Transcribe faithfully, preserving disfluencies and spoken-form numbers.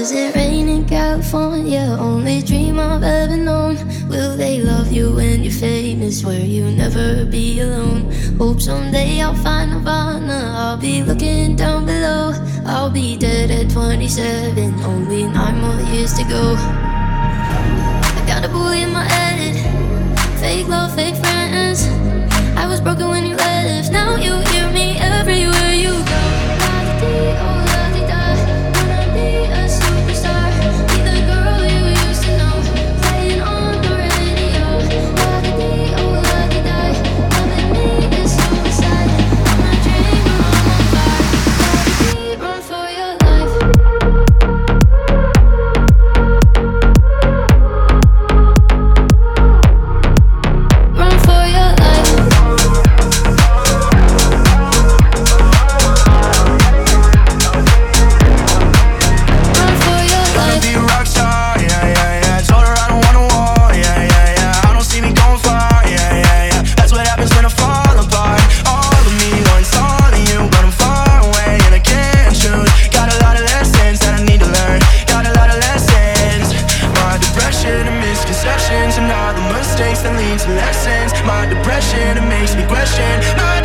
Does it rain in California? Only dream I've ever known. Will they love you when you're famous, where you never be alone? Hope someday I'll find Nirvana. I'll be looking down below. I'll be dead at twenty-seven, only nine more years to go. I got a bully in my head, fake love, fake friends. I was broken when you left, now you hear me everywhere you go. La-di-dee, oh la-di-da, wanna be a superstar, be the girl you used to know, playing on the radio. La-di-dee, oh la-di-da, loving me is suicide. I'm a dreamer, I'm on fire. La-di-dee, run for your life. Run for your life. Run for your Wanna life. be a rock star, yeah, yeah, yeah. Told her I don't want a war, yeah, yeah, yeah. I don't see me going far, yeah, yeah, yeah. That's what happens when I fall apart. All of me wants all of you, but I'm far away and I can't choose. Got a lot of lessons that I need to learn. Got a lot of lessons. My depression and misconceptions and all the mistakes that lead to lessons. My depression, it makes me question my